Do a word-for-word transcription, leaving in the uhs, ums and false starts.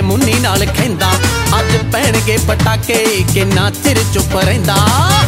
ਮੁੰਨੀ नाल खैंदा अज पैणगे पटाके किन्ना चिर चुप रहिंदा।